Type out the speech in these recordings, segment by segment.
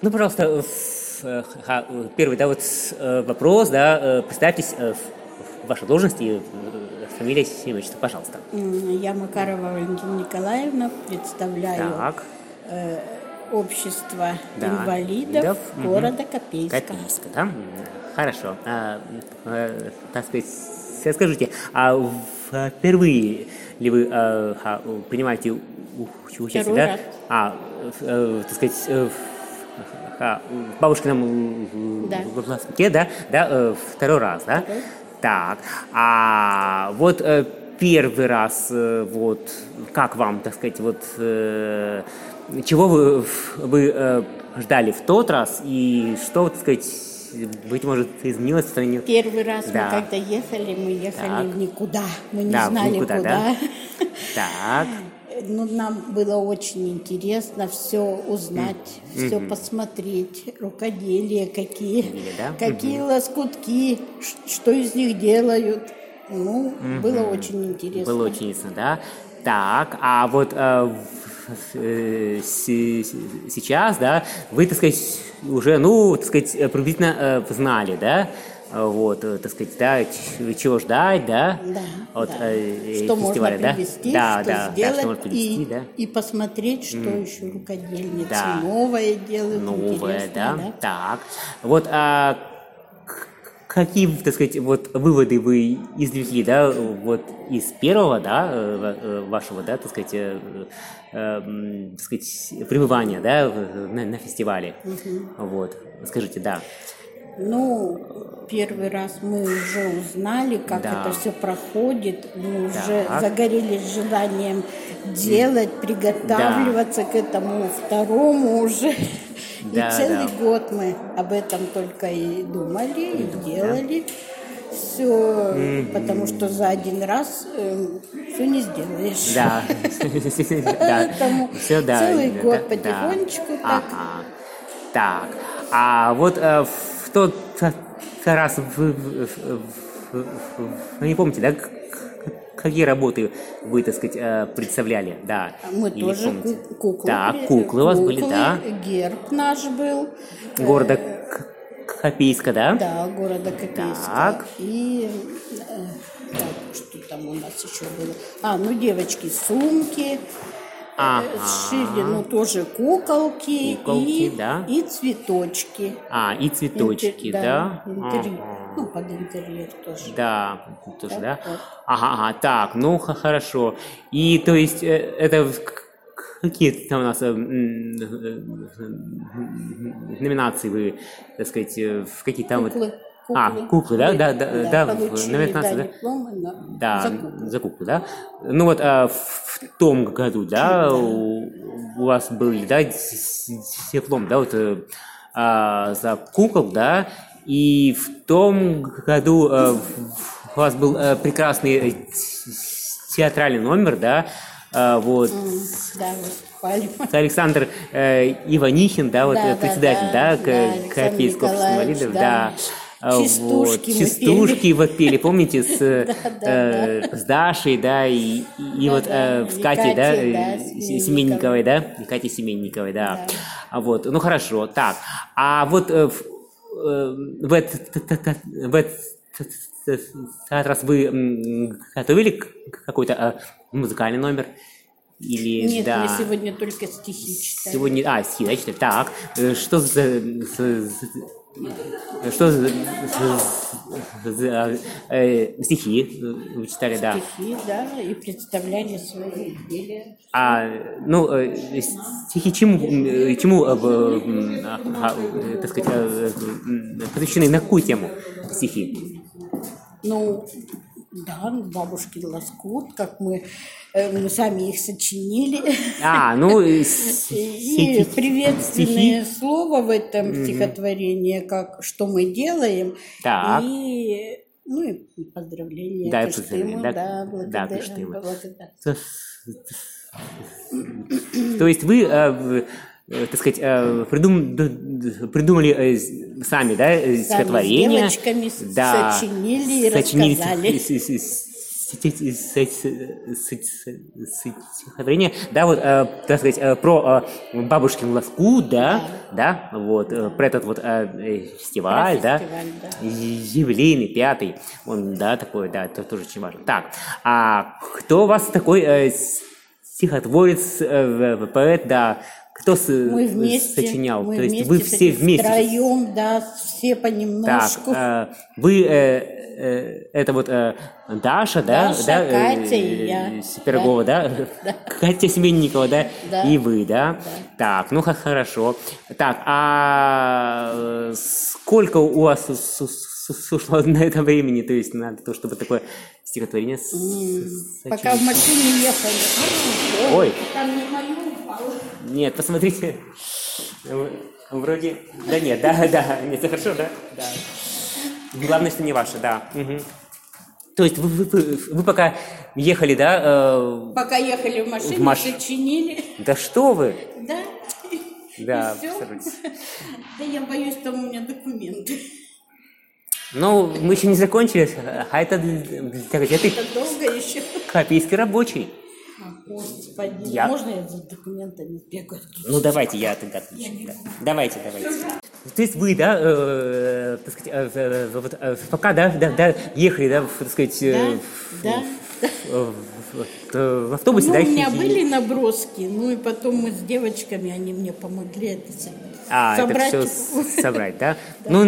Ну, пожалуйста, первый, да, вот вопрос, да, представьтесь, ваша должность и фамилия, имя, отчество, пожалуйста. Я Макарова Валентина Николаевна, представляю Так, общество да, инвалидов города Копейска. Копейска, да? Хорошо. Так сказать, скажите, а впервые ли вы принимаете участие, Второй да? раз. Так сказать, в бабушкином Да. глазке, да, второй раз, да? Второй. Так, а вот первый раз, вот, как вам, так сказать, вот, чего вы ждали в тот раз, и что, так сказать, быть может, изменилось в сравнении... Первый раз Да. мы когда ехали, мы ехали Так. в никуда. Мы не Да, в знали, никуда, куда. да. Так, Ну, нам было очень интересно все узнать, все посмотреть, рукоделия какие, да? какие лоскутки, что из них делают. Ну, было очень интересно. было очень ясно, да? Так, а вот сейчас, да, вы, так сказать, уже, ну, так сказать, приблизительно знали, да? Вот, так сказать, да, чего ждать, да? Да, от да. Что можно фестиваля, да? привезти, Да, что да, сделать, что можно привезти, да? и посмотреть, что еще рукодельницы Да. новое делают, Новое, интересное, да? Так, вот, какие, так сказать, вот выводы вы извлекли, да, вот из первого, да, вашего, да, так сказать, пребывания, да, на фестивале? Вот, скажите, да. Ну, первый раз мы уже узнали, как Да. это все проходит. Мы уже Так. загорелись желанием делать, приготавливаться к этому второму уже. Да, И целый да. год мы об этом только и думали, и делали. Все, потому что за один раз все не сделаешь. Да, Поэтому все, да. целый да, год да. потихонечку так. Ага. Так, а вот в тот раз вы не помните, да, какие работы вы, так сказать, представляли, да? Мы или тоже помните? куклы. Так, куклы у вас были, да? Герб наш был. Города Копейска, да? Да, города Копейска. Так. И так, что там у нас еще было? Ну, девочки, сумки. Шили, ну, тоже куколки, Куколки, да. и цветочки. И цветочки, да? Интерьер. Ага. Ну, под интерьер тоже. Да, тоже, да? вот. Ага, так, ну, хорошо. И, то есть, это какие там у нас номинации вы, так сказать, в какие там... Куклы. Куклы, да? Да, в получили, номинации, да? дипломы Да, за куклы. за куклу, да? Ну вот в том году, да, у вас был, да, диплом, да, вот за кукол, да, и в том году у вас был прекрасный театральный номер, да, вот. Да, выступали. Александр Иванихин, да, вот Да, председатель, да, Копейского общества Александр инвалидов, Николаевич, да. Частушки мы Частушки вот пели, помните, Да. с Дашей, да, и вот с и Катей, да, Катей, да, Семенниковой, да, и Катей Семенниковой, да. Вот, ну хорошо, так, а вот в этот раз вы готовили какой-то музыкальный номер? Или, Нет, да, мы сегодня только стихи читали. сегодня, стихи, да, читали. Так, что за стихи вы читали, да? Стихи, да, и представляли свои изделия. Ну, стихи чему, так сказать, посвящены, на какую тему стихи? Ну, да, бабушкин лоскут, как мы сами их сочинили. Ну, И приветственное слово в этом стихотворении, как что мы делаем, Так. и поздравления Да, и Кыштыму, поздравления, да, да, Кыштыму. благодаря. То есть вы, так сказать, придумали сами, да, стихотворение, Сами с девочками да, сочинили и рассказали. стихотворение, да, вот, так сказать, про бабушкину ласку, да, вот, про этот вот фестиваль, да, юбилейный, 5-й, он, да, такой, да, это тоже очень важно. Так, а кто у вас такой стихотворец, поэт, да, кто мы вместе, сочинял? мы То есть вместе, вы все вместе? Втроем, да, все понемножку. Так, вы, это вот Даша, да? Катя и я. Пирогова, да? Катя Семенникова, да? Да. И вы, да? Так, ну хорошо. Так, а сколько у вас ушло на это времени, то есть на то, чтобы такое стихотворение Пока в машине ехали. Ой. Там не мое упало. Нет, посмотрите. Вроде... Да нет, да. Нет, все хорошо, да? Да. Главное, что не ваше, да. Угу. То есть вы пока ехали, да? Пока ехали в машине, сочинили. Да что вы? Да. Да, представляете. Да я боюсь, там у меня документы. Ну, мы еще не закончили, а это для газеты Это долго еще. «Копейский рабочий». Господи, можно я за документами бегаю? Ну, давайте, я тогда отвечу. Да. Давайте. То есть вы, да, так сказать, пока, да, ехали, да, так сказать, в автобусе, ну, да? У меня были наброски, ну и потом мы с девочками, они мне помогли это собрать. Это все собрать, да? Ну,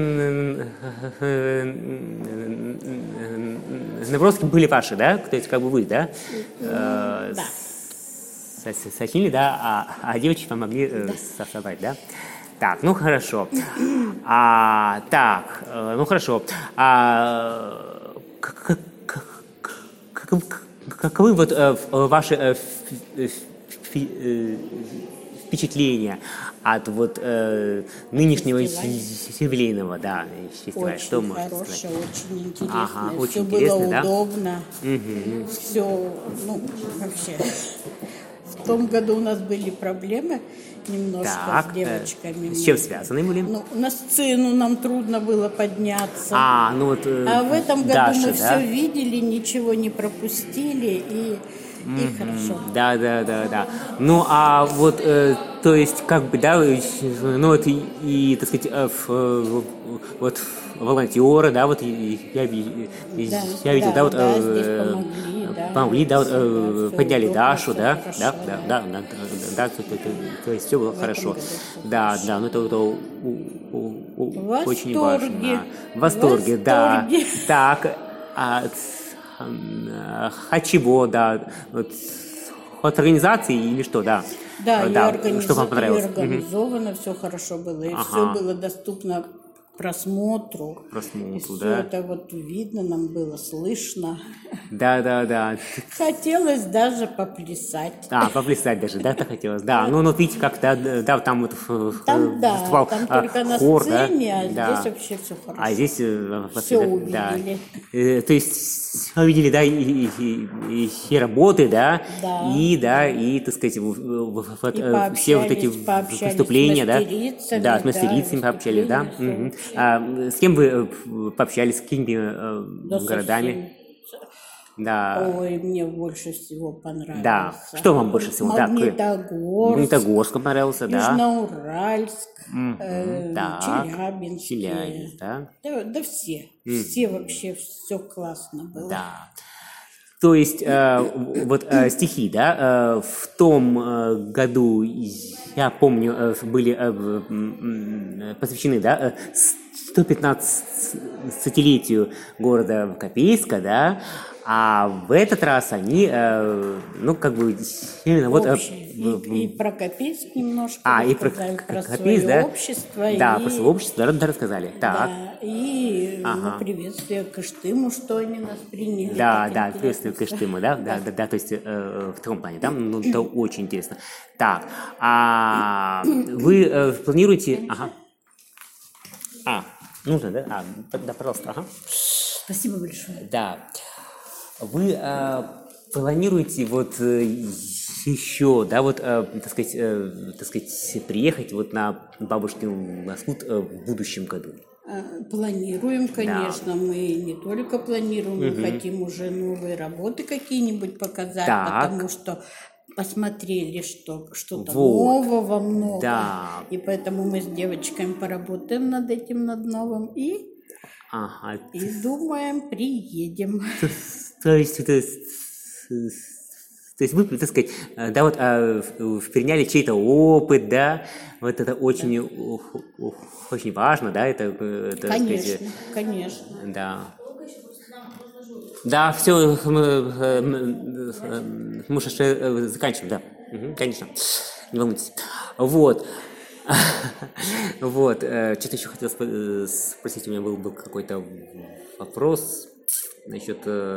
наброски были ваши, да? То есть как бы вы, да? Да. Сочинили, да, а девочки помогли собрать, да? Так, ну хорошо. Так, ну хорошо. Каковы вот ваши впечатления от вот нынешнего юбилейного, да, фестиваля? Очень что можно хорошее, сказать? очень интересно. Ага, очень все интересно, было да? удобно. Все, ну, вообще. В том году у нас были проблемы немножко с девочками. С чем связаны были? Ну, на сцену нам трудно было подняться. Ну вот А в этом году Даша, мы да? все видели, ничего не пропустили, и хорошо. Да. Ну, а вот, то есть, как бы, да, ну, вот и так сказать, вот волонтеры, да, вот я видел, да, вот помогли, да, вот подняли Дашу, да, то есть все было хорошо. Да, ну это очень важно. В восторге, да. Так, чего, да, вот, от организации или что, да? Да, что вам понравилось? И организовано, все хорошо было, и все было доступно к просмотру. И все это вот видно нам было, слышно. Да. Хотелось даже поплясать. Поплясать даже, да, это хотелось. Да, ну видите, как, да, там вот там только на хор, сцене, да? Здесь вообще все хорошо. А здесь все увидели. Да. То есть увидели, да, и работы, да, и, так сказать, все вот эти выступления, да, с мастерицами пообщались, да. С кем вы пообщались, с какими городами? Да. Ой, мне больше всего понравилось. Да. Что вам больше всего? Магнитогорск понравился, да. Южноуральск, Челябинск, да. Да все. Все вообще, все классно было. Да. То есть, вот стихи, да, в том году, я помню, были посвящены, да, 115-летию города Копейска, да, а в этот раз они, ну, как бы, именно вот... И про Копейск немножко и про Копейск, да? Общество. Да, про свое общество, да, рассказали. Так. Да, и приветствие Кыштыму, что они нас приняли. Да, приветствие Кыштыму, да, то есть в таком плане, да, ну, это очень интересно. Так, вы планируете... нужно, да? Да, пожалуйста, Спасибо большое. Да. Вы планируете вот еще, да, вот, так сказать, приехать вот на бабушкину Москву в будущем году? Планируем, конечно, мы не только планируем, мы хотим уже новые работы какие-нибудь показать, Так. потому что посмотрели, что что-то Вот. нового много. Да. И поэтому мы с девочками поработаем над этим, над новым, и Ага. думаем, приедем. То есть вы, так сказать, да, вот переняли чей-то опыт, да, вот это очень, очень важно, да, это так Конечно, сказать, конечно. да. Да, все, мы уже заканчиваем, да, конечно, не волнуйтесь. Вот. Вот, что-то еще хотел спросить, у меня был какой-то вопрос насчет...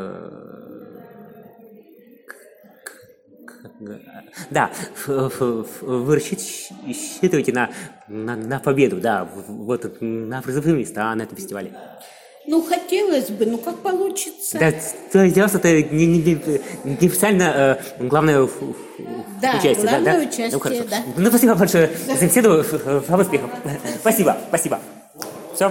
Да, вы рассчитываете на победу, да, вот на призовые места на этом фестивале. Ну, хотелось бы, ну как получится. Да, то есть дело, это не официально главное Да, участие. главное да? участие, Ну, хорошо. да. Ну, спасибо большое за беседу, вам успехов. Спасибо, спасибо. Все.